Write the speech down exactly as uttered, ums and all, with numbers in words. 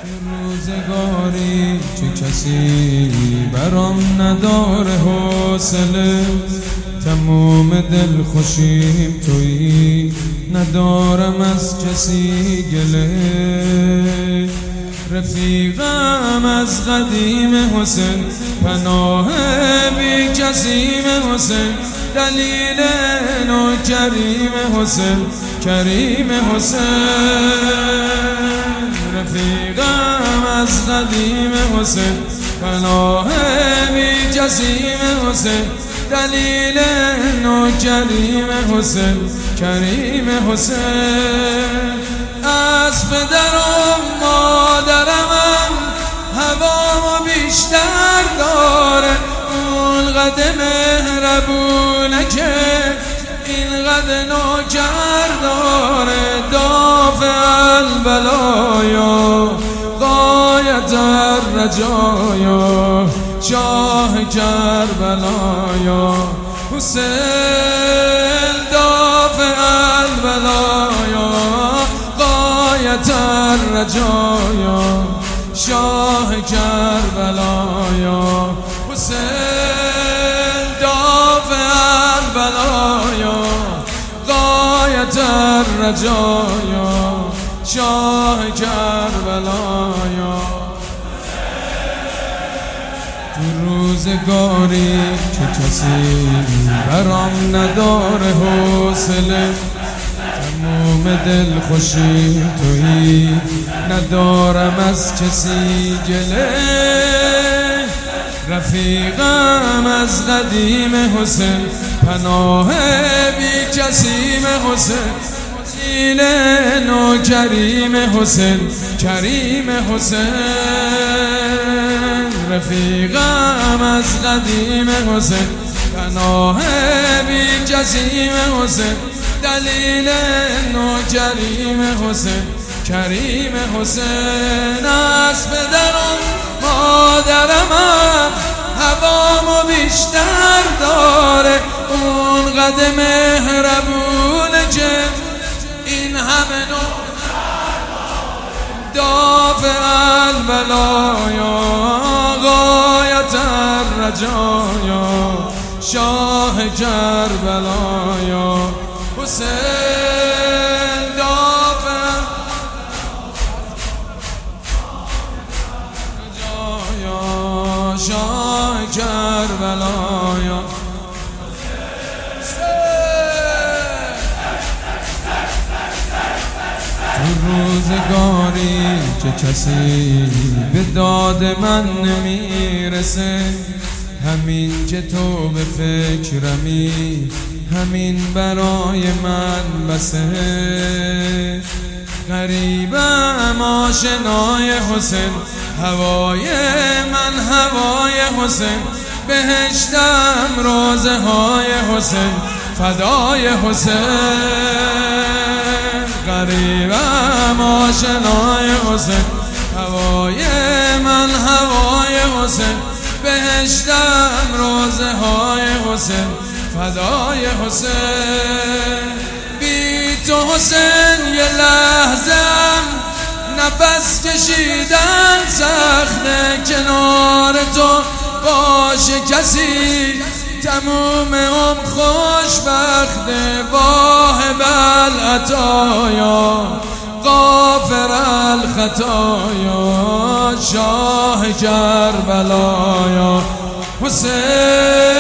روزگاری چه کسی برام نداره حوصله، تموم دل خوشیم تویی، ندارم از کسی گله. رفیقم از قدیم حسین، پناه بی کسیم حسین، دلیل نو کریم حسین، کریم حسین. رفیقم از قدیم حسین، پناه بی کسیم حسین، دلیل نو کریم حسین، کریم حسین. از پدرم مادرمم هوامو بیشتر داره، اون قد مهربونه که این قد نوکر داره. دافع البلایا غایت الرجایا، شاه کربلایا حسین. دافع البلایا غایت الرجایا، شاه کربلایا حسین. دافع البلایا غایت الرجایا، شاه کربلایا. تو روزگاری چه کسی برام نداره حوصله، تموم دل خوشی تویی، ندارم از کسی گله. رفیقم از قدیم حسین، پناه بی کسیم حسین، دلیل نو کریم حسین، کریم حسین. رفیقم از قدیم حسین، پناه بی کسیم حسین، دلیل نو کریم حسین، کریم حسین. از پدرم مادرمم هوامو بیشتر داره، اون قد مهربونه که این همه نو. دافع البلایا غایت الرجایا، شاه کربلایا حسین. دافع الرجایا، شاه کربلایا. تو روزگاری چه کسی به داد من نمیرسه، همین که تو به فکرمی، همین برای من بسه. غریبم آشنای حسین، هوای من هوای حسین، بهشتم روزه های حسین، فدای حسین. غریبم آشنای حسین، هوای من هوای حسین، بهشتم روزه های حسین، فدای حسین. بی تو حسین یه لحظم نفس کشیدن سخته، کنار تو باشه کسی تموم عمر خوشبخته. واهب العطایا غافر الخطایا، شاه کربلایا حسین.